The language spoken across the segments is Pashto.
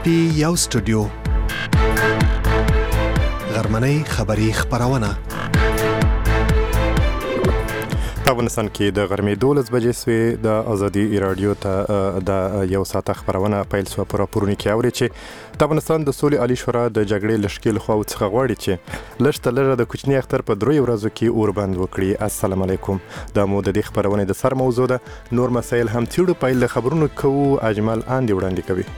پټي یو سټوډیو غرمنۍ خبری خبرونه په افغانستان کې د غرمې 12 بجې سوې د ازادي رادیو ته د یو ساعت خبرونه پیل شو پر راپورونه کې اوري چې د افغانستان د سولې عالی شورا د جګړې لشکېل خو څخه غواړي چې لږ تر لږه د کوچني اختر په 3 ورځو کې اوربند وکړي. السلام علیکم. د مو د دې خبرونه د سر موضوع ده. نور مسایل هم تیړو پیل خبرونه کوو. اجمل اندي وړاندې کوي.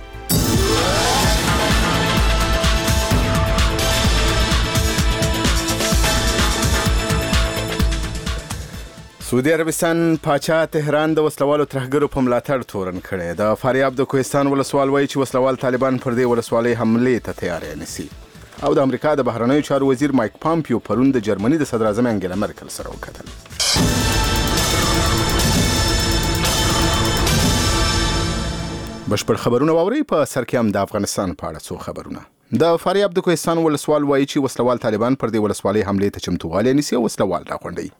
سعودي عربستان پاچا تهران د وسلوالو ترهګرو په ملاتړ تورن کړی. د فاریاب د کوهستان ولسوال وایي چې وسلوال طالبان پر دې ولسوالۍ حملې ته تیاری نیسي. او د امریکا د بهرنیو چارو وزیر مایک پامپیو پرون د جرمني د صدر اعظم انګلا مرکل سره وکتل. بشپړ خبرونه واورئ. په سر کې هم د افغانستان په اړه څو خبرونه. د فاریاب د کوهستان ولسوال وایي چې وسلوال طالبان پر دې ولسوالۍ حملې ته چمتووالی نیسي او وسلوال راغونډوي.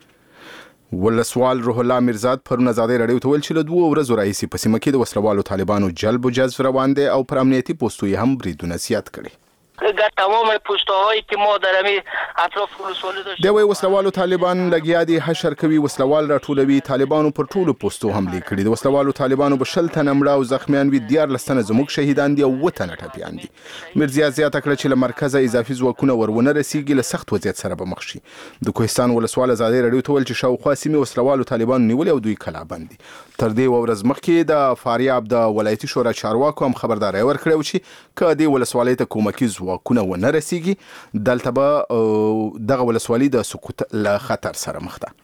ولسوال روح الله میرزاد پرون ازادي رادیو ته ویل چې له 2 ورځو راهیسې په سیمه کې د وسلوالو طالبانو جلب و جذب روان دی او پر امنیتي پوستو یې هم بریدونه زیات کړي. تمام پوست‌هایی که ما در همین اطراف ولسوالی داشتیم دوی وسلوالو طالبان لګیا دي حشر کوي. وسلوال راټولوي. طالبانو پر ټولو پوستو حملې کړي. د وسلوالو طالبانو به 20 تنه مړه او زخمیان وي. 14 تنه زموږ شهیدان دي او 7 تنه ټپیان دي. مرزیا زیاته کړه چې له مرکزه اضافي ځواکونه ورونه رسیږي. له سخت وضعیت سره به مخ شي. د کوهستان ولسوال ازادي رادیو ته ویل چې شاوخوا سیمې وسلوالو طالبانو نیولې او دوی کلابند دي. تر دې ورځ مخکې د فاریاب د ولایتي شورا چارواکو هم خبرداري ورکړې و چې کدی ولسوالۍ ته کومکی ځواکونه ونه رسیږي دلته به دغه ولسوالۍ د سقوط له خطر سره مخ ده.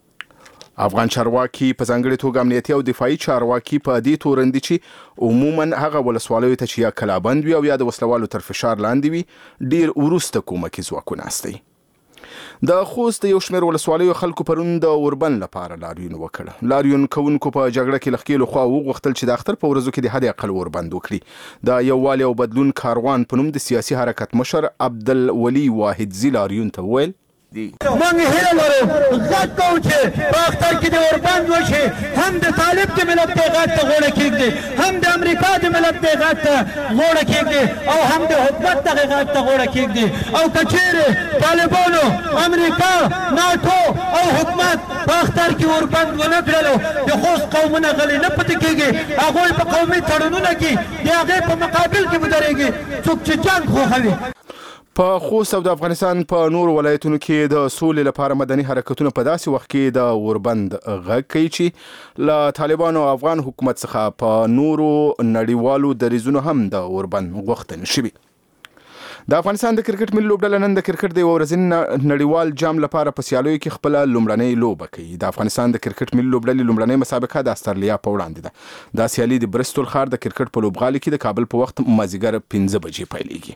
افغان چارواکي په ځانګړي توګه امنیتي او دفاعي چارواکي په دې تورندي چې عموما هغه ولسوالیو ته چې یا کلابند وي او یا د وسلوالو تر فشار لاندې وي ډیر وروسته کومکی ځواکونه استي. د خوست یو شمېر ولسوالیو خلکو پرون د اوربند لپاره لاریون وکړ. لاریون کوونکو په جګړه کې لخکېلو خوا وغوښتل چې د اختر په ورځو کې د حد اقل اوربند وکړي. د یووالي او بدلون کاروان په نوم د سیاسي حرکت مشر عبدالولي واحدزي لاریون ته وویل من هیله لرم غږ کوو چې په اختر کې د اوربند وشي. هم د طالب د ملت دې غږ ته غوړه کېږدي، هم د امریکا د ملت دې غږ ته غوړه کېږدي او هم د حکومت دغه غږ ته غوړه کېږدي. او که چیرې طالبانو امریکا ناټو او حکومت په اختر کې اوربند ونه کړلو د خوست قومونه غلي نه پاتې کېږي. هغوی په قومي تړونونه کې د هغې په مقابل کې ودرېږي څوک چې جنګ خوښوي. په خوست او د افغانستان په نور ولایتونو کې د سولې لپاره مدني حرکتونه په داسې وخت کې د اوربند غږ کوي چې له طالبانو او افغان حکومت څخه په نورو نړیوالو دریځونو هم د اوربند غوښتنه شوې. د افغانستان د کرکټ ملي لوبډله نن د کرکټ د ورځني نړیوال جام لپاره په سیالیو کې خپل لومړنۍ لوبه کوي. د افغانستان د کرکټ ملي لوبډلې لومړنۍ مسابقه د استرالیا په وړاندې ده. دا سیالي د برستول ښار د کرکټ په لوبغالي کې د کابل په وخت مازیګر 5 بجې پیلېږي.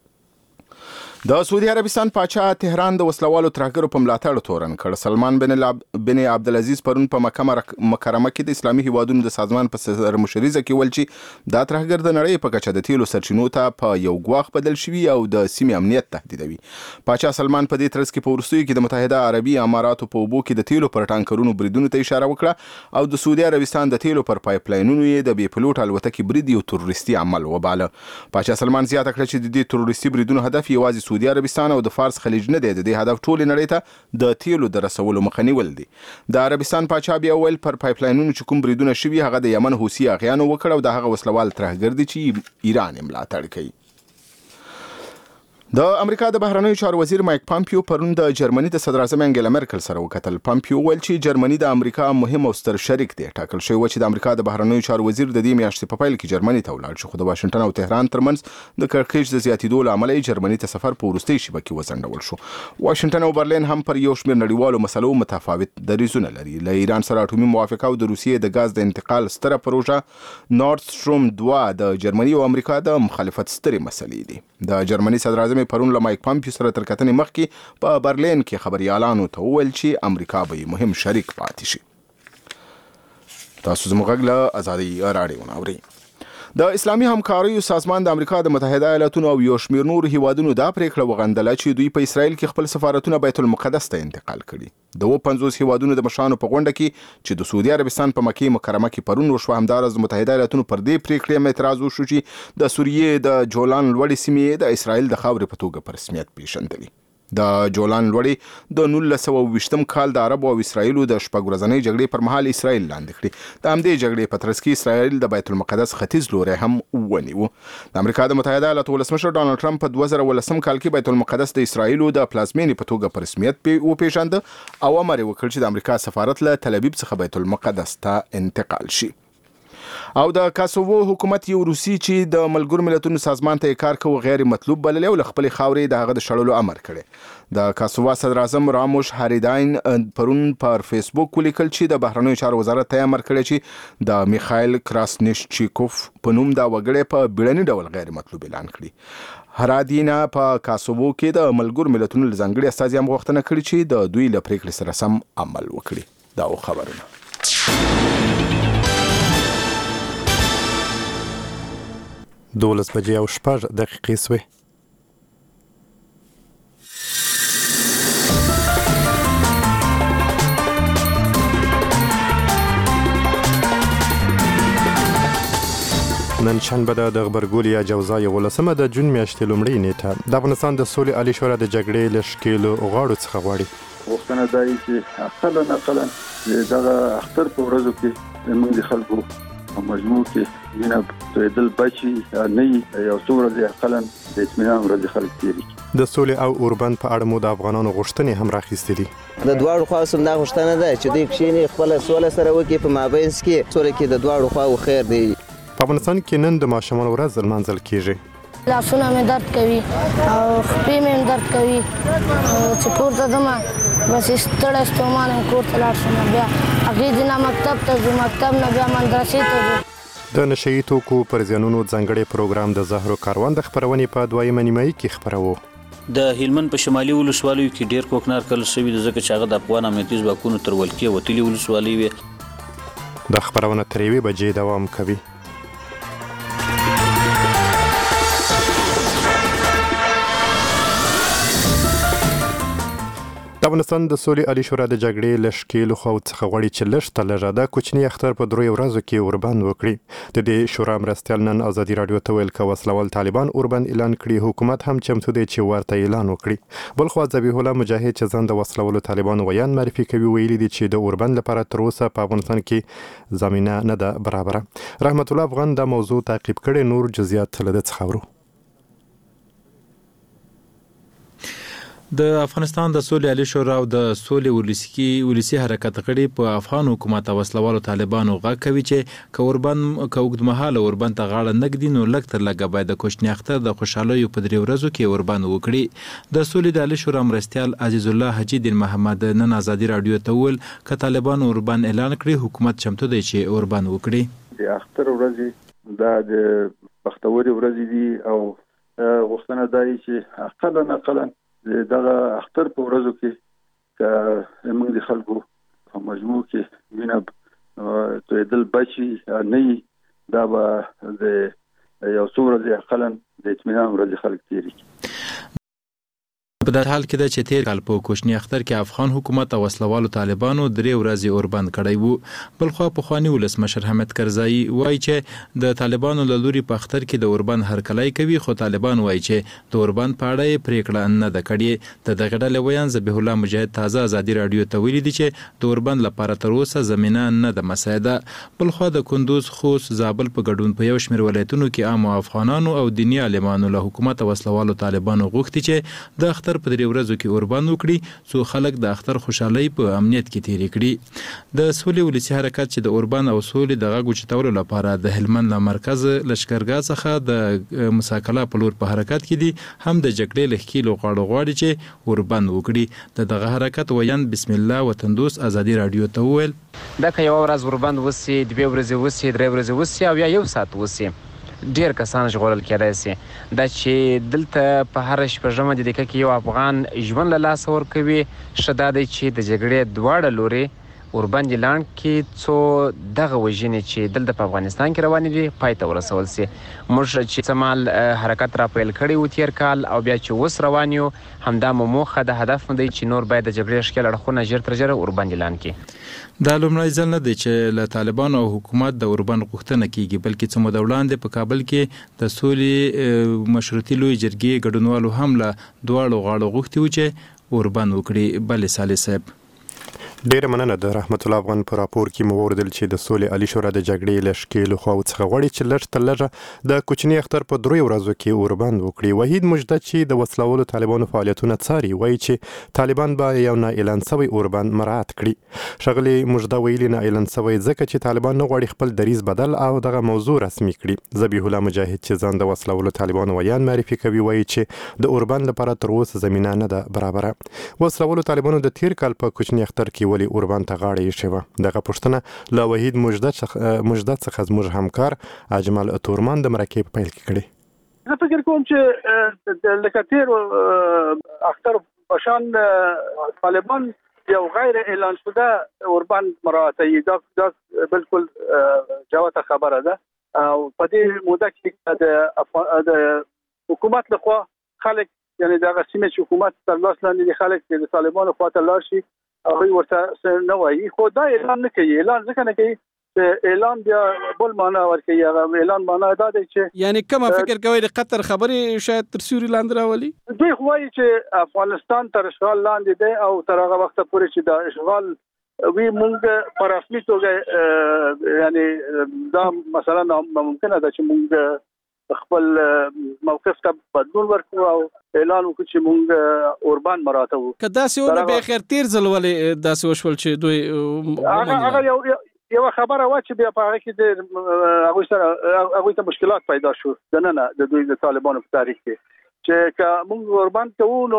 د سعودي عربستان پاچا تهران د وسلوالو ترهګرو په ملاتړ تورن کړ. سلمان بن عبدالعزیز پرون په مکه مکرمه کې د اسلامي هیوادونو د سازمان په سرمشرۍ کې ویل چې دا ترهګر د نړۍ په کچه د تیلو سرچینو ته په یو ګواښ بدل شوي او د سیمې امنیت تهدیدوي. پاچا سلمان په دې ترڅ کې په وروستیو کې د متحده عربي اماراتو په اوبو کې د تیلو پر ټانکرونو بریدونو ته اشاره وکړه او د سعودي عربستان د تیلو پر پایپ لاینونو یې د بې پلوټ الوتکې برید یو تروریستي عمل وباله. پاچا سلمان زیاته کړه چې د دې تروریستي بریدونو هدف یوازې سعودي عربستان او د فارس خلیج نه دی. د دې هدف ټول نړۍ ته د تیلو د رسولو مخه نیول دي. د عربستان پاچا بیا ویل پر پایپ لاینونو چې کوم بریدونه شوي هغه د یمن حوثي اغیانو وکړ او د هغه وسلوال ترهګر دي چې ایران یې ملاتړ کوي. د امریکا د بهرنیو چارو وزیر مایک پامپیو پرون د جرمني د صدر اعظم انګلا مرکل سره وکتل. پامپیو ویل چې جرمني د امریکا مهم او ستر شریک دی. ټاکل شوی و چې د امریکا د بهرنیو چارو وزیر د دې میاشتې په پیل کې جرمني ته ولاړ شي، خو د واشنگټن او تهران ترمنځ د کړکېچ د زیاتېدو له امله جرمني ته سفر په وروستۍ شیبه کې وځنډول شو. واشنگټن او برلین هم پر یو شمېر نړیوالو مسلو متفاوت دریځونه لري. له ایران سره اټومي موافقه او د روسیې د غاز د انتقال ستره پروژه نورد سټروم 2 د جرمني او امریکا د مخالفت سترې مسلې دي. د جرمني صدر اعظم پرون له مایک پامپیو سره تر کتنې مخکې په برلین کې خبريالانو ته وویل چې امریکا به مهم شریک پاتې شي. تاسو زموږ غږ له ازادي رادیو اورئ. د اسلامي همکاریو سازمان د امریکا د متحده ایالاتونو او یو شمېر نورو هیوادونو دا پریکړه وغندله چې دوی په اسرائیل کې خپل سفارتونه بیت المقدس ته انتقال کړي. د 50 هیوادونو د مشرانو په غونډه کې چې د سعودي عربستان په مکه مکرمه کې پرون وشو، همدارس د متحده ایالاتونو پر دې پریکړې اعتراض وشو چې د سوریې د جولان لوړې سیمې د اسرائیل د خاورې په توګه په رسمیت پیژندلې. د جولان لوړې د 1920 کال د عرب او اسرائیل د شپږ ورځنۍ جګړې پر مهال اسرائیل لاندې کړې. د همدې جګړې په ترڅ کې اسرائیل د بیت المقدس ختیځ لوري هم ونیو. د امریکا د متحده ایالاتو ولسمشر ډانلډ ټرمپ په 2018 کال کې بیت المقدس د اسرائیل د پلازمینې په توګه په رسمیت وپیژند او امر وکړ چې د امریکا سفارت له تل ابیب څخه بیت المقدس ته انتقال شي. او د کاسوو حکومت یو روسي چې د ملګرو ملتونو سازمان ته کار کوي غیر مطلوب بللی او خپل خاورې د هغه د شړلو امر کړي. د کاسووا صدر اعظم راموش هاریداین پرون پر فیسبوک ولیکل چې د بهرنیو چارو وزارت ته امر کړی چې د میخایل کراسنیشچیکوف په نوم دا وګړی په بیړني ډول غیر مطلوب اعلان کړي. هرادینا په کاسوو کې د ملګرو ملتونو ځانګړي استازي هم غوښتنه کړې چې د دوی له پریکړې سره سم عمل وکړي. دا خبرونه 12 بجې او 6 دقیقې سوې. نن شنبه د غبرګول یا جوزا 11 د جون میاشتې لومړۍ نیټه د افغانستان د سولې عالی شورا د جګړې له شکیلو غاړو څخه غواړي. وختونه دای چې اقلا دغه اختر په ورځو کې موږ د خلکو په مجموع کې وینه دل بچي نه یو څو ورځې اقلا د اطمینان ورځې خلک تیری. د سولې او اوربند په اړه مو د افغانانو غوښتنې هم راخیستې دي. د دواړو خواو سم دا غوښتنه ده چې دوی کښیني خپل سوله سره وکړي په مابینځ کې سوله کې د دواړو خواو خیر دی. په افغانستان کې نن د ماشومان ورځ لمانځل کیږي. لاسونه مې درد کوي او خپې مې درد کوي چې کور ته ځم بس ستړی ستومانه کور ته لاړ شم، بیا هغې دینه مکتب ته ځو، مکتب نه بیا مدرسې ته ځو. د نشهیي توکو پر زیانونو ځانګړی پروګرام د زهرو کاروان د خپرونې په 2مه نیمایي کې خپروو. د هلمند په شمالي ولسوالیو کې ډیر کوکنار کل شوی د ځکه چې هغه د افغان امنیتي ځواکونو تر ولکې وتلي ولسوالۍ وي. د خپرونه تر 1 بجې دوام کوي. د افغانستان د سولې عالی شورا د جګړې له شکیلو خواو څخه غواړي چې لږ تر لږه د کوچني اختر په 3 ورځو کې اوربند وکړي. د دې شورا مرستیال نن ازادي راډیو ته ویل که وسلوال طالبان اوربند اعلان کړي، حکومت هم چمتو دی چې ورته اعلان وکړي. بلخوا ذبیح الله مجاهد چې ځان د وسلوالو طالبانو ویان معرفي کوي ویلي دي چې د اوربند لپاره تر اوسه په افغانستان کې زمینه نه ده برابره. رحمت الله افغان دا موضوع تعقیب کړي، نور جزئیات له ده څخه ورو. د افغانستان د سولې عالی شورا او د سولې ولسی حرکت غړي په افغان حکومت او وسلوالو طالبانو غږ کوي چې کوربند کوګدمحاله اوربند ته غاړه نګدي نو لږ تر لږه باید د کوچنی اختر د خوشحالۍ په 3 ورځو کې اوربند وکړي. د سولې د عالی شورا مرستیال عزیز الله حجی دین محمد نن ازادي رادیو ته ویل ک طالبان اوربند اعلان کړي، حکومت چمتو دی چې اوربند وکړي. د اختر ورځې د بختوري ورځې دي او غوښتنه دای چې اقلا دغه اختر په ورځو کې که موږ د خلکو په مجموع کې وینه دل بچي نه دا به د یو څو ورځې اقلا د اطمینان ورځې خلک تیری. په دې حال کې د چې تیر کال په کوچنی اختر کې افغان حکومت او وسلوالو طالبانو 3 ورځې اوربند کړی وو. بلخوا پخوانی ولسمشر حامد کرزایی وایي چې د طالبانو له لوري په اختر کې د اوربند هرکلی کوي، خو طالبان وایي چې د اوربند په اړه پریکړه نه ده کړې. د دغه ډلې ویان ذبیح الله مجاهد تازه ازادي رادیو ته ویلي دي چې د اوربند لپاره تر اوسه زمینه نه ده مساعده. بلخوا د کندوز، خوست، زابل په ګډون په یو شمېر ولایتونو کې عام افغانانو او دیني عالمانو له حکومت او وسلوالو طالبانو غوښتي چې د اختر په 3 ورځو کې اوربند وکړي څو خلک د اختر خوشحالۍ په امنیت کې تیری کړي. د سولې ولسی حرکت چې د اوربند او سولې د غږ اوچتولو لپاره د هلمند له مرکز لشکرګاه څخه د مساکله په لور په حرکت کې دي، هم د جګړې له ښکیلو غاړو غواړي چې اوربند وکړي. دغه حرکت ویان بسم الله وطن دوست ازادي رادیو ته وویل دا که یو ورځ اوربند وسی، 2 ورځې وسی، 3 ورځې وسی او یا 1 ساعت وسی، ډیر کسان ژغورل کېدای شي. دا چې دلته په هر شپږمه دقیقه کې یو افغان ژوند له لاسه ورکوي، ښه دا دی چې د جګړې دواړه لورې اوربند لاند کې څو دغه وژنې چې دلته په افغانستان کې روانې دي پای ته ورسول سي. موږ چې سمال حرکت را پیل کړی و تیر کال او بیا چې اوس روان یو همدا مو موخه د هدف مو دی چې نور باید د جګړې ښکېل اړخونه ژر تر ژره اوربند لاند کې. دا لومړی ځل نه دی چې له طالبانو او حکومت د اوربند غوښتنه کیږي بلکې څه موده وړاندې په کابل کې د سولې مشروطي لوی جرګې ګډونوالو هم له دواړو غاړو غوښتي و چې اوربند وکړي. بلې صالح صاحب ډیره مننه د رحمت الله افغان په راپور کې مو وردل چې د سولې عالی شورا د جګړې له ښکېلو خواو څخه غواړي چې لږ تر لږه د کوچني اختر په 3 ورځو کې اوربند وکړي. وحید مجده چې د وسلوالو طالبانو فعالیتونه څاري وایي چې طالبان به یو نه اعلان شوی اوربند مراعات کړي. ښاغلي مجده ویلي نه اعلان شوی ځکه چې طالبان نه غواړي خپل دریځ بدل او دغه موضوع رسمي کړي. ذبیح الله مجاهد چې ځان د وسلوالو طالبانو ویان معرفي کوي وایي چې د اوربند لپاره تر اوسه زمینه نه ده برابره. وسلوالو طالبانو د تیر کال په کوچني اختر کې ولې اوربند ته دغه پوښتنه له وحید مجده څخه زموږ همکار اجمل تورمان د مرکې په پیل کې کړې. زه فکر کوم چې لکه تیر اختر پشان طالبان یو غیر اعلان شده اوربند مراعاتوي. دا بالکل جوته خبره ده او په دې موده کې د حکومت لخوا خلک یعنی دغه سیمه چې حکومت تر لاس لاندې دي خلک د طالبانو خواته لاړ شي او ورته نه وایي خو دا اعلان نه کوي. اعلان ځکه نه کوي چې اعلان بیا بل معنا ورکوي. هغه اعلان معنا دا دی چې یعنی کوم فکر کوي د قطر خبرې شاید تر سیوري لاندې راولي. دوی وایي چې افغانستان تر اشغال لاندې دی او تر هغه وخت پورې چې د اشغال وی مونږ په رسمي توګه یعنی دا مثلا ممکنه ده چې مونږ خپل موقف ته بدلون ورکړو او اعلان وکړو چې مونږ اوربند مراعاتو. کدا سیونه به خیر تیر ځل ولې داسې وشول چې دوی هغه یو خبره وا چې بیا په هغه کې د هغه ته مشکلات پیدا شو د نه د دوی د طالبانو په تاریخ کې چې مونږ اوربند کوو نو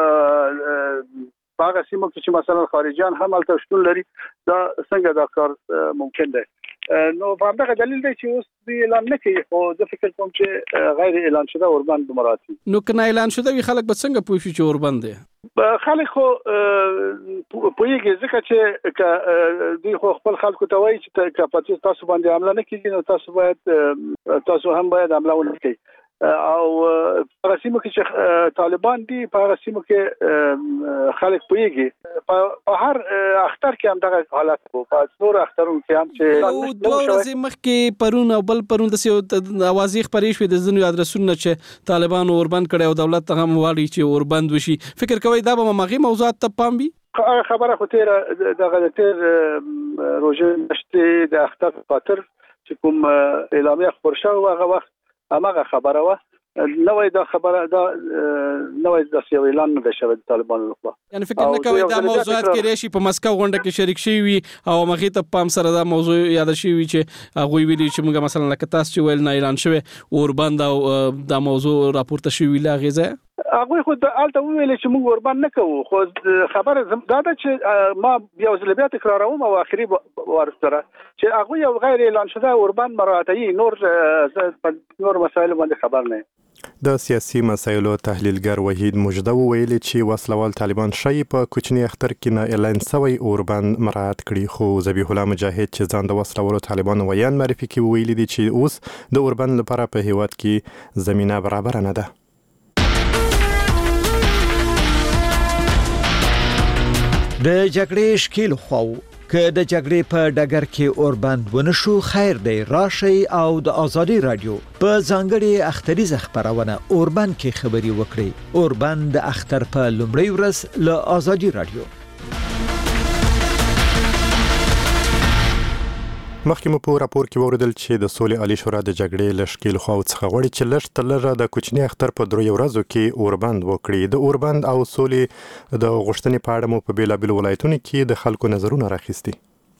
هغه سیمه چې مثلا خارجيان هم هلته شتون لري دا څنګه دا کار ممکن دی. نو په همدغه دلیل دی چې اوس دوی اعلان نه کوي خو زه فکر کوم چې غیر اعلان شده اوربند مراعاتوي. نو کنه اعلان شده وي خلک به څنګه پوه شي چې اوربند دی؟ خلک خو پوهیږي ځکه چې دوی خو خپل خلکو ته وایي چې تاسو باندې حمله نه کیږي نو تاسو هم باید حمله ونه کوئ. او په رسمو کې چې طالبان دي په رسمو کې خلک پوهیږي په هر اختر کې هم دغه حالت وو په نور اخترونو کې هم چې دوه ورځې مخکې پرون او بل پرون د اوازې خبرې شوې د ځینو ادرسونو چې طالبان اوربند کړي او دولت ته هم واړي چې اوربند وشي. فکر کوي دا به مغي موضوعات ته پام وي؟ خبره خو دغه تیر روزه نشته د اختر خاطر چې کوم اعلامیه خبر شو هغه وخت هماغه خبره و نوې دا خبره دا نوې د سیو اعلان نه شوی د طالبانو لخوا. یعنی فکر نه کوي دا موضوعات کې راشي په مسکو غونډه کې شریک شي وي او مخې ته پام سره دا موضوع یاد شي وي چې هغه ویلي چې موږ مثلا لکه تاسو چې ویل نه اعلان شوی اوربند او دا موضوع راپورته شوی ویل غیزه هغه خو د الته ویل چې موږ اوربند نه کوو خو خبره دا ده چې ما بیا وزلبیا تکراروم او اخري ورسره چې هغه یو غیر اعلان شده اوربند مراعاتوي نور مسایل باندې خبر نه. د سیاسي مسایلو تحلیلګر وحید مجده ویلي چې وسلوال طالبان شي په کوچني اختر کې نه اعلان شوی اوربند مراعات کړي. خو ذبیح الله مجاهد چې ځان د وسلوالو طالبان ویان معرفي کوي ویلي دي چې اوس د اوربند لپاره په هیواد کې زمينه برابر نه ده. د جګړې شکیل خو که د جګړې په ډګر کې اوربند ونشو خیر دی راشي او د ازادي رادیو په ځانګړي اختریزه خبرونه اوربند کې خبري وکړي. اوربند د اختر په لومړی ورځ له ازادي رادیو. مخکې مو په راپور کې وردل چې د سولې عالی شورا د جګړې له ښکېلو خواو څخه غواړي چې لږ تر لږه د کوچني اختر په 3 ورځو کې اوربند وکړي. د اوربند او سولې د غوښتنې په اړه مو په بیلابیلو ولایتونو کې د خلکو نظرونه راخیستي.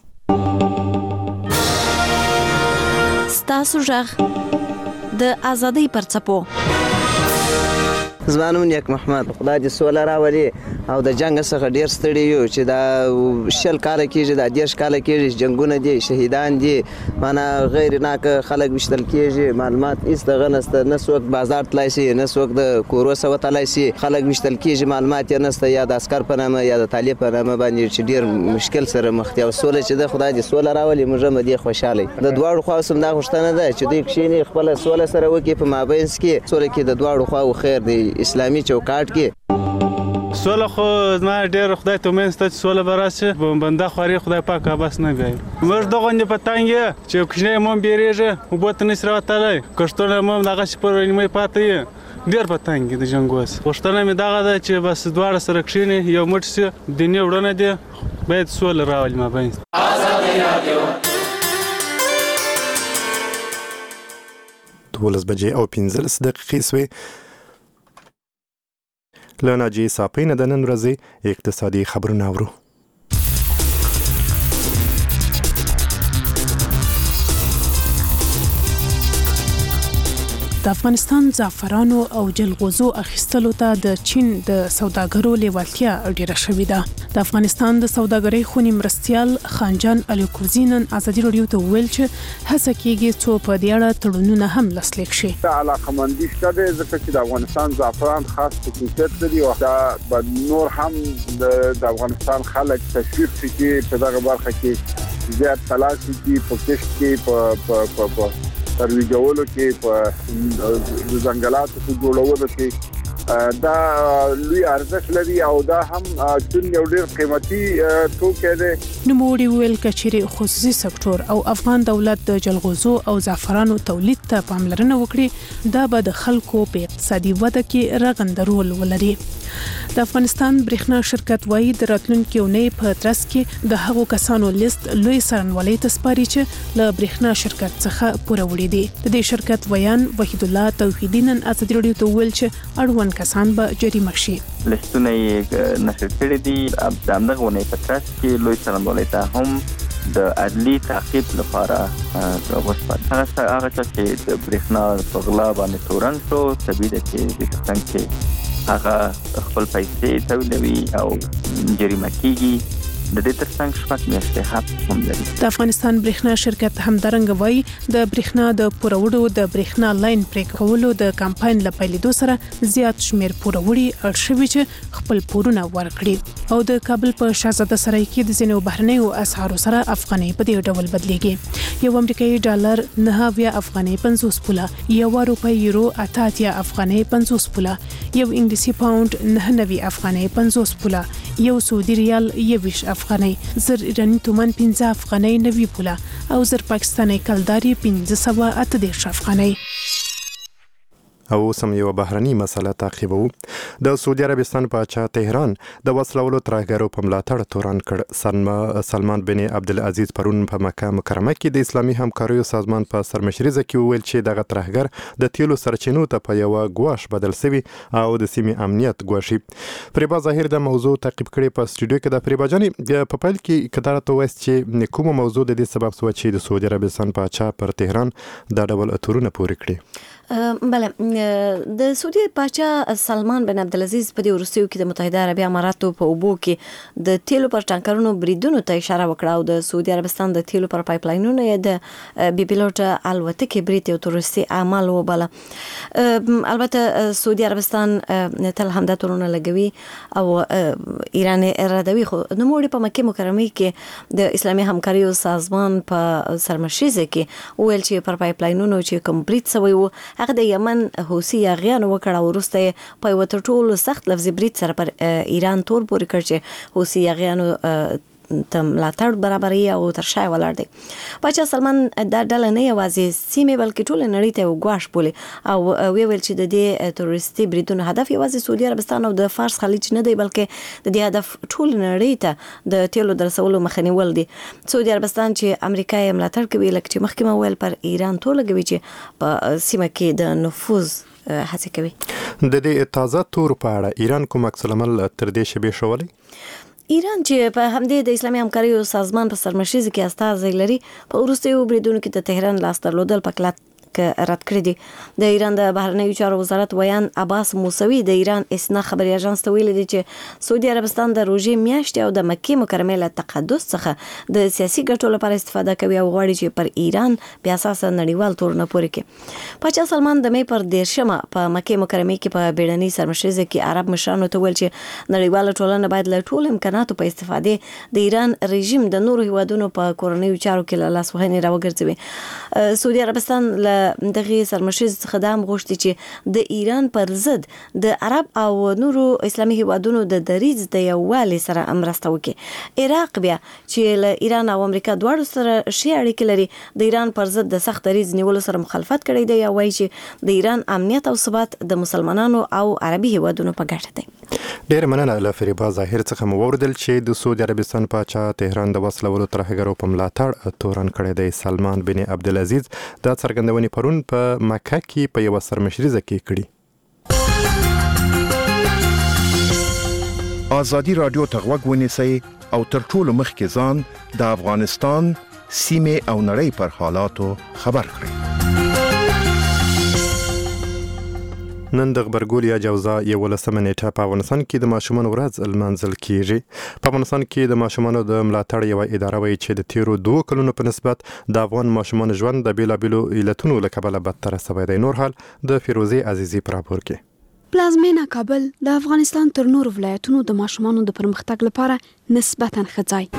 ستاسو غږ د ازادۍ پرڅپو. زمانون یک محمد خدای دې سوله راولي او د جنگ څخه ډیر ستړي یو چې دا 10 کال کېږي دا 10 کال کېږي جنگونه دي شهیدان دي معنا غیر ناک خلک وشتل کېږي معلومات هیڅ دغه نسته نه څوک بازار تلای شي نه څوک د کورو سره تلای شي خلک وشتل کېږي معلومات یې نسته یا د عسكر په نامه یا د طالب په نامه باندې چې ډیر مشکل سره مخ دي او سوله چې د خدای دې سوله راولي موږ هم دې خوشاله د دواړو خواو سم دا غوښتنه ده چې دوی کښیني خپل سوله سره وکړي په مابینس کې سوله کې د دواړو خواو خیر دی اسلامي چوکاټ کې سوله خو زما ډېر خدای ته امید شته چې سوله به راشي بنده خواري خدای پاک بس نه کوي موږ دغه نه پتنګ یې چې کوچنی مو بیریږي اوبه ته نشي راوتلی کښتونه مو دغه شي پر نیمه پاتې یې ډېر پتنګ د جنګ اوس غوښتنه مې دغه ده چې بس دواړه سره کښیني یو موټ شي دیني وړونه دي باید سوله راولي مابین دولس بجې او 15 دقیقې سوې له ناجیې صافۍ نه د نن ورځې اقتصادي خبرونه اورو د افغانستان زعفرانو او جلغوزو اخیستلو ته د چین د سوداګرو لیوالتیا ډیره شوې ده د افغانستان د سوداګرۍ خونی مرستیال خانجان الیکوزی نن ازادي راډیو ته ویل چې هڅه کیږي څو په دې اړه تړونونه هم لاسلیک شي علاقمندي شته ځکه چې د افغانستان زعفران خاص خصوصیت لري او دا نور هم د افغانستان خلک تشویق کوي په دغه برخه کې زیات تلاش کوي په کښت کې په ترویجولو کې په ځنګلاتو په جوړولو کې دا لوی ارزښت لري او دا هم چې یو ډېر قیمتي توکی دی نوموړي ویل کچېرې خصوصي سکتور او افغان دولت د جلغوزو او زعفرانو تولید ته پاملرنه وکړي دا به د خلکو په اقتصادي وده کې رغنده رول ولري د افغانستان برېښنا شرکت وايي د راتلونکي اونۍ په ترڅ کې د هغو کسانو لیست لوی څارنوالۍ ته سپاري چې له برېښنا شرکت څخه پوره وړي دي د دې شرکت ویان وحید الله توحیدی نن ازادي راډیو ته ویل چې اړوند کسان به جریمه شي لیستونه یې نشر کړي دي د همدغه اونۍ په ترڅ کې لوی څارنوالۍ ته هم د عدلي تعقیب لپاره وسپارل هغه چې د برېښنا په غلا باندې تورن شو طبیعي ده چې د څنګه کې هغه خپل پیسې تولیدوي او جریمه کیږي د دې ترڅنګ شپږ میاشتې حق هم لري د افغانستان برېښنا شرکت همدارنګه وایي د برېښنا د پوروړو د برېښنا لاین پرې کولو د کمپاین له پیلېدو سره زیات شمیر پوروړي اړ شوي چې خپل پورونه ورکړي او د کابل په شاهزاده سرای کې د ځینو بهرنیو اسعارو سره افغانۍ په دې ډول بدلیږي یو امریکایي ډالر 9 افغانۍ 50 پوله یو روپۍ یورو 8 افغانۍ 50 پوله یو انګلیسي پاوند 9 افغانۍ 50 پوله یو سعودي ریال 20 افغانۍ زر ایرانی تومان 15 افغانۍ 90 پوله او زر پاکستاني کلداري 1580 افغانۍ او سم یو بهرني مسله تعقیبو د سعودي عربستان پاچا تهران د وسلولو ترهګرو په ملاتړ تورن کړ سلمان بن عبدالعزیز پرون په مکه مکرمه کې د اسلامي همکاریو سازمان په سرمشرۍ کې ویل چې دغه ترهګر د تیلو سرچینو ته په یو غواش بدل شوی او د سیمې امنیت غواشي پریبا ظاهر د موضوع تعقیب کړي په استودیو کې د پریبا جاني په پیل کې کډاره تو وست چې کومه موضوع د دې سبب سو چې د سعودي عربستان پاچا پر تهران د ډول اتورونه پورې کړي بله د سعودي پاچا سلمان بن عبدالعزیز په دې وروستیو کې د متحده عربي اماراتو په اوبو کې د تیلو پر ټانکرونو بریدونو ته اشاره وکړه او د سعودي عربستان د تیلو پر پایپ لاینونو د بي پیلوټ الوتکې برید یو تروریستي عمل وباله البته سعودي عربستان تل همدا تورونه لګوي او ایران ردوي خو نوموړي په مکه مکرمه کې د اسلامي همکاریو سازمان په سرمشرۍ کې ویل چې پر پایپ لاینونو چې کوم برید شوی و هغه د یمن حوثي یاغیانو وکړه ورسته په یو تر ټولو سخت لفظي برید سره پر ایران تور پورې کړ چې حوثي یاغیانو تم ملاتړ برابرۍ او تر شا ولاړ دی پاچا سلمان دا ډله نه یوازې سیمې بلکې ټول نړۍ ته وګواښ بولي او ویل چې د دې تروریستي بریدونو هدف یوازې سعودي عربستان او د فارس خلیج نه دی بلکې د دې هدف ټول نړۍ ته د تیلو درسولو مخنیول دي سعودي عربستان چې امریکا یې ملاتړ کوي لکه چې مخکې ما ویل پر ایران تور لګوي چې په سیمه کې د نفوذ هڅه کوي د دې تازه تور په اړه ایران کوم عکس العمل تر دې شبي شولې ایران چې په همدې د اسلامي همکاریو سازمان په سرمشرۍ کې استازی لري په وروستیو بریدونو کې د تهران لاس درلودل په کلک رد کړی دي. د ایران د بهرنیو چارو وزارت ویان عباس موسوي د ایران اسنا خبري اژانس ته ویلي دي چې سعودي عربستان د روژې میاشتې او د مکې مکرمې له تقدس څخه د سیاسي ګټو لپاره استفاده کوي او غواړي چې پر ایران بیا اساس نړیوال تورونه پورې کړي. پاچا سلمان د مې پر 13 په مکې مکرمې کې په بیړني سرمشریزه کې عرب مشرانو ته ویل چې نړیواله ټولنه باید له ټولو امکاناتو په استفاده د ایران رژیم د نورو هیوادونو په کورنیو چارو کې له لاسوهنې راوګرځوي. سعودي عربستان له دغه سرمشریزه څخه د غوښتي چې د ایران پر ضد د عرب او نورو اسلامي هیوادونو د دریځ د یووالي سره مرسته وکړي. عراق بیا چې له ایران او امریکا دواړو سره شي اړیکې لري د ایران پر ضد د سخت دریځ نیولو سره مخالفت کړی دی او وایي چې د ایران امنیت او ثبات د مسلمانانو او عربي هیوادونو په ګټه دی. ډېر مننه له فریبا ظاهر څخه مو وردل چې د سعودي عربستان پاچا تهران د وسلوالو ترهګرو په ملاتړ تورن کړی دی. سلمان بن عبدالعزیز دا څرګندونې پرون په مکه کې په یو سرمشریزه کې کړي. آزادي رادیو ته غوږ ونیسئ او تر ټولو مخکې ځان د افغانستان سیمې او نړۍ پر حالاتو خبر کړئ. نن د غبرګول یا جوزا 11 نیټه په افغانستان کې د ماشومان ورځ لمانځل کیږي. په افغانستان کې د ماشومانو د ملاتړ یو اداره وایي چې د تیرو 2 کلونو په نسبت د افغان ماشومان ژوند د بیلابیلو علتونو له کبله بدتر شوی دی. نور حال د فیروزي عزیزي پر راپور کې. پلازمینه کابل د افغانستان تر نورو ولایتونو د ماشومانو د پرمختګ لپاره نسبتاً ښه ځای.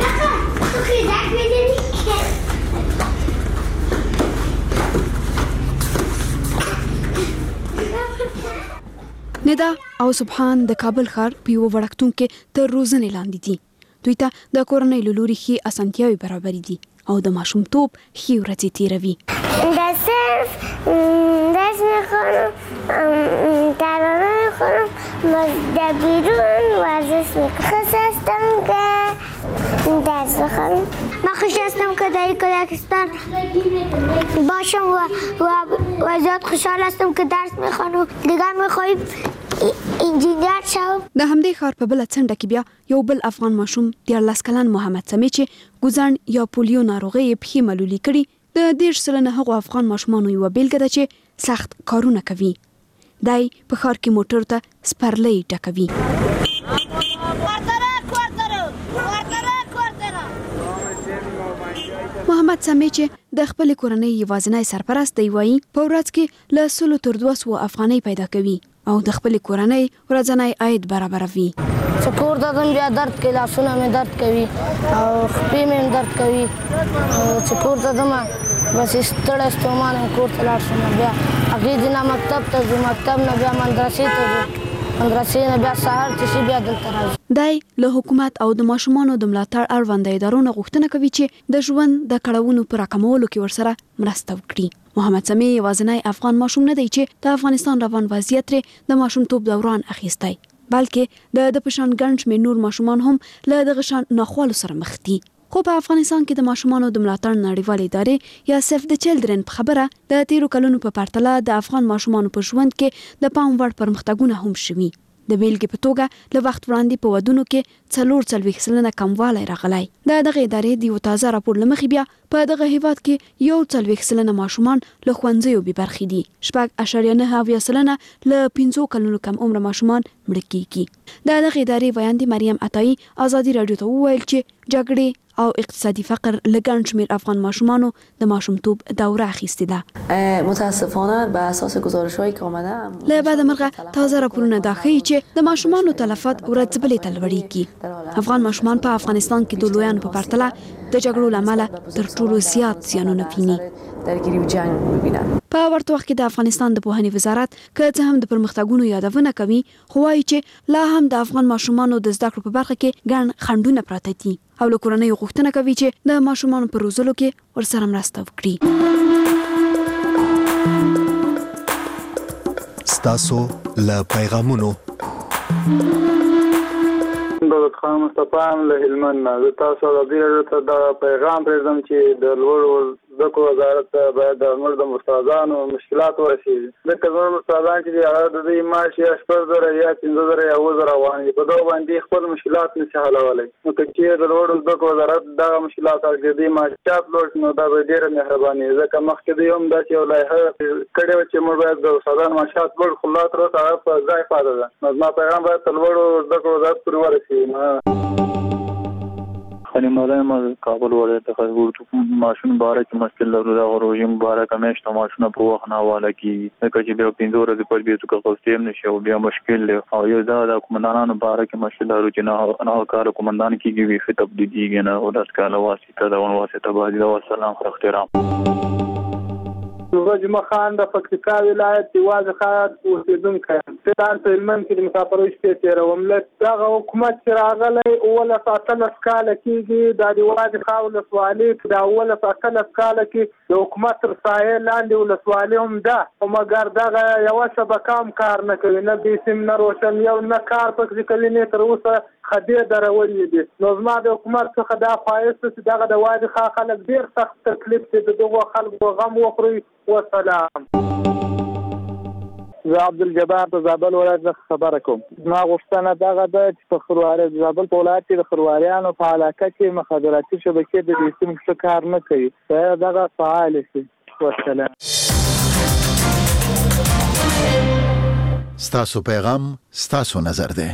ندا او سبحان د کابل ښار په یو وړکتون کې تر روزنې لاندې دي. دوی ته د کورنۍ له لوري ښې اسانتیاوې برابرې دي او د ماشومتوب ښې ورځې تېروي. د صرف درس میخوانم، ترانه میخوانم، د بیرون ورزش میکنم. خوش هستم که درس بخوانم. من خوش هستم که در کودکستان باشم و زیاد خوشحال هستم که درس میخوانم. دیگر میخوایم انجینیر شوم. د همدې ښار په بله څنډه کې بیا یو بل افغان ماشوم 14 کلن محمد سمی چې ګوزڼ یا پولیو ناروغۍ یې پښې ملولي کړي د 10 سلنه هغو افغان ماشومانو یوه بیلګه ده چې سخت کارونه کوي. دی په ښار کې موټر ته سپرلۍ ټکوي. محمد سمی چې د خپلې کورنۍ یوازینی سرپرست دی وایي په ورځ کې له 100 تر 200 افغانۍ پیدا کوي او د خپلې کورنۍ ورځنی عاید برابروي. سپور ته ځم بیا درد کوي، لاسونه مې درد کوي او خپې مې درد کوي. سپور ته ځم بس ستړی ستومان یم، کور ته لاړ شم. بیا هغې دینه مکتب ته ځو، مکتب نه بیا مدرسې ته ځو، مدرسې نه بیا سهار چې شي بیا دلته راځو. دی له حکومت او د ماشومانو د ملاتړ اړونده ادارو نه غوښتنه کوي چې د ژوند د کړاوونو په راکمولو کې ورسره مرسته وکړي. محمد سمی یوازینی افغان ماشوم نه دی چې د افغانستان روان وضعیت لري د ماشومتوب دوران اخیستی، بلکې د پشان ګڼ شمېر نور ماشومان هم له دغه شان ناخوالو سره مخ دي. خو په افغانستان کې د ماشومانو د ملاتړ نړیوالې ادارې یا سیف د چلډرن په خبره د تیرو کلونو په پرتله د افغان ماشومانو په ژوند کې د پام وړ پرمختګونه هم شوي. د بیلګې په توګه له وخت وړاندې په ودونو کې 44% کموالی راغلی. د دغه ادارې د یو تازه راپور له مخې بیا په دغه هیواد کې 41% ماشومان له ښوونځیو بې برخې دي. 6.9% له 5 کلونو کم عمره ماشومان مړه کیږي. د دغه ادارې ویاندې مریم عطایي ازادي رادیو ته وویل چې جګړې او اقتصادي فقر له ګڼ شمېر افغان ماشومانو د ماشومتوب دوره اخیستې ده. متاسفانه بر اساس گزارش‌هایی که آمده له بعد مرغه تازه راپورونه دا ښیي چې د ماشومانو تلفات ورځ بلې ته لوړېږي. افغان ماشومان په افغانستان کې د لویانو په پرتله د جګړو له امله تر ټولو زیات زیانونه ویني. درگیری و جنگ می‌بینن. په ورته وخت کې د افغانستان د پوهنې وزارت که څه هم د پرمختګونو یادونه کوي، خو وایي چې لا هم د افغان ماشومانو د زده کړو په برخه کې ګڼ خنډونه پراته دي او له کورنیو غوښتنه کوي چې د ماشومانو په روزلو کې ورسره مرسته وکړي. ستاسو له پیغامونو دولت خان مصطفی له هلمند نه تاسو د دې ته د پیغام پرېږدم چې د لوړ زده کړو وزارت باید د موږ د استادانو مشکلات ورسېږي ځکه زموږ استادان چې هغه د دې معاش یا 8,000 یا 15,000 یا 10,000 روان دي په دغه باندې خپل مشکلات نشي حلولی نو که چېرې د لوړو زده کړو وزارت دغه مشکلات او د دې معاشات لوړ نو دا به ډېره مهرباني ځکه مخکې دوی هم داسې یو لایحه کړې وه چې موږ باید د استادانو معاشات لوړ خو لا تر اوسه هغه په ځای پاتې ده نو زما پیغام باید تر لوړو زده کړو وزارت پورې ورسېږي خاني مولانا ما کابل ولایت د خلکو ماشوم باره کې مشکل لرو دا روزي مبارک همیشه ماشوم په وخت نه حواله کی ځکه چې بیا 15 ورځې پر بیرته کوستیم نشي او بیا مشکل له او یو دا د کومندانانو باره کې مشکل لرو چې نه کار کومندان کیږي وی په تبدیدي نه او د اسکاله واسطه دا واسطه باندې والسلام خو احترام جمعه خان د پکتیکا ولایت دیواز خان اوسیدونکی تهران په هلمند کې د مسافرۍ شپې تېروم له دغه حکومت چې راغلی اوله 18 کاله کېږي دا دیواز خان ولسوالي د اوله 18 کاله کې د حکومت تر سایې لاندې ولسوالي هم ده خو مګر دغه یوه شبکه هم کار نه کوي نه بیسیم نه روشن یو نه کار پکې کوي نه تر اوسه خدې درولې دي نو زما د حکومت څخه دا خواهش چې دغه د وادي خان خلک ډېر سخت تکلیف دي د دغو خلکو غم وخوري وسلام زه عبدالجبار د زابل ولایت څخه خبره کوم زما غوښتنه دغه ده چې په خرواري زابل په ولایت کې د خرواریانو په علاقه کې مخابراتي شبکې د دې سیمې څخه کار نه کوي باید دغه فعال شي وسلام ستاسو پیغام ستاسو نظر ده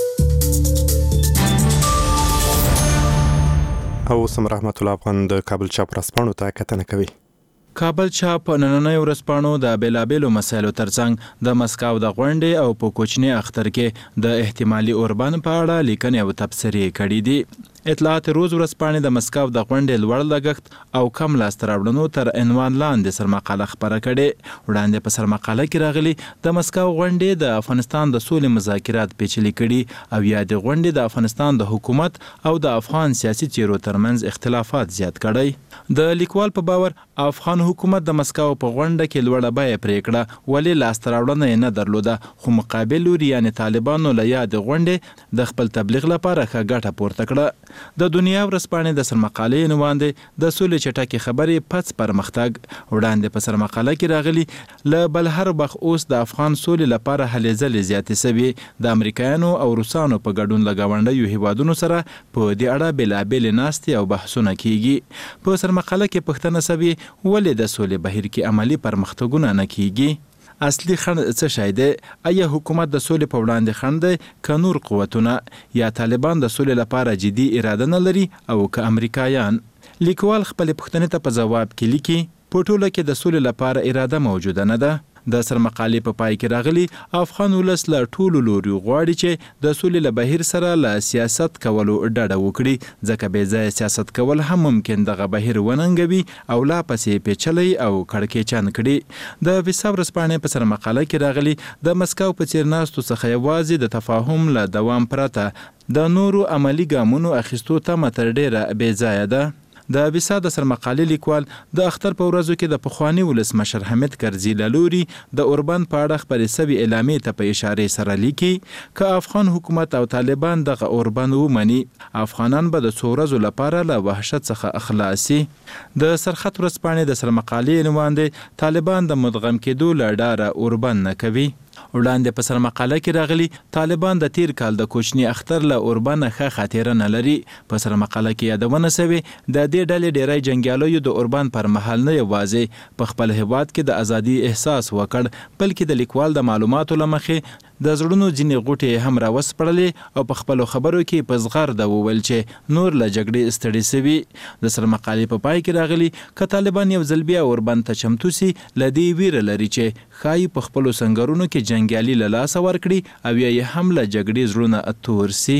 او سم رحمت الله افغان د کابل چاپ رسپانو ته کتنه کوي کابل چاپ نننۍ ورځپاڼو د بیلابېلو مسایلو ترڅنګ د مسکو د غونډې او په کوچني اختر کې د احتمالي اوربند په اړه لیکنې او تبصرې کړي دي اطلاعات روز ورځپاڼې د مسکو د غونډې لوړ لګښت او کم لاسته راوړنو تر عنوان لاندې سرمقاله خپره کړې وړاندې په سرمقاله کې راغلي د مسکو غونډې د افغانستان د سولې مذاکرات پیچلي کړي او یا د غونډې د افغانستان د حکومت او د افغان سیاسي چیرو ترمنځ اختلافات زیات کړي د لیکوال په باور افغان حکومت د مسکو په غونډه کې لوړه بیه پرې کړه ولې لاسته راوړنه یې نه درلوده خو مقابل لوري یعنې طالبانو له یادې غونډې د خپل تبلیغ لپاره ښه ګټه پورته کړه د دنیا ورځپاڼې د سرمقالې عنوان دی د سولې چټکې خبرې پڅ پرمختګ وړاندې په سرمقاله کې راغلي له بلهر بخ اوس د افغان سولې لپاره هلې ځلې زیاتې سوي د امریکایانو او روسانو په ګډون له ګاونډیو هیوادونو سره په دې اړه بېلابېلې ناستې او بحثونه کیږي په سرمقاله کې پوښتنه سوي ولې د سولې بهیر کې عملي پرمختګونه نه کیږي اصلي خنډ څه شی دی آیا حکومت د سولې په وړاندې خنډ دی که نور قوتونه یا طالبان د سولې لپاره جدي اراده نه لري او که امریکایان لیکوال خپلې پوښتنې ته په ځواب کې لیکي په ټوله کې د سولې لپاره اراده موجوده نه ده د سرمقالې په پای کې راغلي افغان ولس له ټولو لوري غواړي چې د سولې له بهیر سره له سیاست کولو ډډه وکړي ځکه بې ځایه سیاست کول هم ممکن دغه بهیر وننګوي او لا پسې پیچلی او کړکېچن کړي د ویسا ورځپاڼې په سرمقاله کې راغلي د مسکو په څیر ناستو څخه یوازې د تفاهم له دوام پرته د نورو عملی ګامونو اخیستو تمه تر ډیره بې ځایه ده د ویسا د سرمقالې لیکوال د اختر په ورځو کې د پخوانی ولسمشر حمید کرزي له لوري د اوربند په اړه خپرې سوي اعلامیې ته په اشارې سره لیکي که افغان حکومت او طالبان دغه اوربند ومني افغانان به د څو ورځو لپاره له وحشت څخه خلاص شي د سرخط ورځپاڼې د سرمقالې عنوان دی طالبان د مدغم کېدو له ډاره اوربند نه کوي وړاندې په سرمقاله کې راغلي طالبان د تیر کال د کوچني اختر له اوربند ښه خاطره نه لري په سرمقاله کې یادونه سوې د دې ډلې ډیری جنګیالیو د اوربند پر مهال نه یوازې په خپل هیواد کې د ازادي احساس وکړ بلکې د لیکوال د معلوماتو له مخې د زړونو ځینې غوټې هم راوسپړلې او په خپلو خبرو کې په زغرده وویل چې نور له جګړې ستړي سوي د سرمقالې په پای کې راغلي که طالبان یو ځل بیا اوربند ته چمتو سي له دې ویره لري چې ښایي په خپلو سنګرونو کې جنګیالي له لاسه ورکړي او یا یې هم له جګړې زړونه تور سي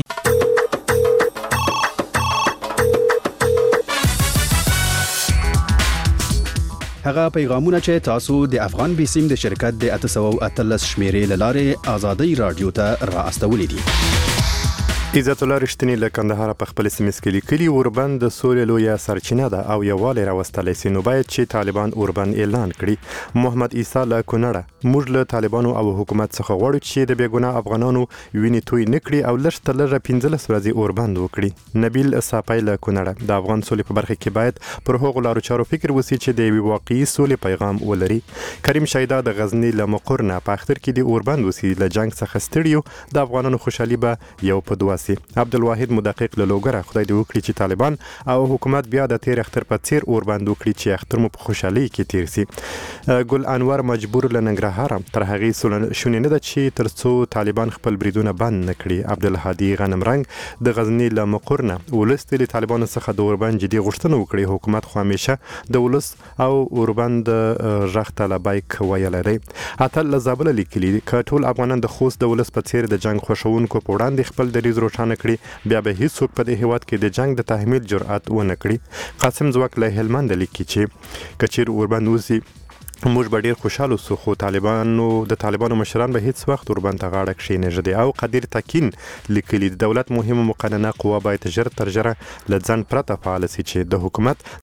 هغه پیغامونه چې تاسو د افغان بیسیم د شرکت د 813 شمیرې لاره آزادۍ رادیو ته را استولې دي عزت الله رښتینی له کندهار په خپل سیمه کې لیکلي اوربند د سولې لویه سرچینه ده او یووالی راوستلی سي نو باید چې طالبان اوربند اعلان کړي. محمد عیسی له کونړه موږ له طالبانو او حکومت څخه غواړو چې د بېګناه افغانانو وینې توی نه کړي او لږ تر لږه 15 ورځې اوربند وکړي. نبیل صافی له کونړه د افغان سولې په برخه کې باید پر هغو لارو چارو فکر وسی چې د یوې واقعي سولې پیغام ولري. کریم شایدا د غزنی له مقر نه په اختر کې د اوربند وسی له جنگ څخه ستړي د افغانانو خوشحالي به یو په دوه عبدالواحد مدقق له لوګره خدای دې وکړي چې طالبان او حکومت بیا د تیر اختر په څیر اوربند وکړي چې اختر مو په خوشحالي کې تیر سي. ګل انور مجبور له ننګرهار تر هغې شونې نه ده چې تر څو طالبان خپل بریدونه بند نه کړي. عبدالهادي غنم رنګ د غزنی له مقر نه ولس د طالبانو څخه د اوربند جدي غوښتنه وکړي. حکومت خو همیشه د ولس او اوربند غږ ته لبیک ویلی دی. اتل له زابله لیکلي که ټول افغانان د خوست د ولس په څیر د جنګ خوښونکو په وړاندې خپل دریځ روښانه کړي بیا به هیڅوک په دې هیواد کې د جنگ د تحمیل جرأت ونه کړي. قاسم ځواک له هلمند لیکي چې کچیر اوربند وسی موږ به ډیر خوشاله سو خو د طالبانو مشران به هیڅ وخت اوربند ته غاړه کښینږدي. او قدیر تکین لیکلي د دولت مهمه مقننه قوه باید ژر تر ژره له ځنډ پرته فعال سي چې د حکومت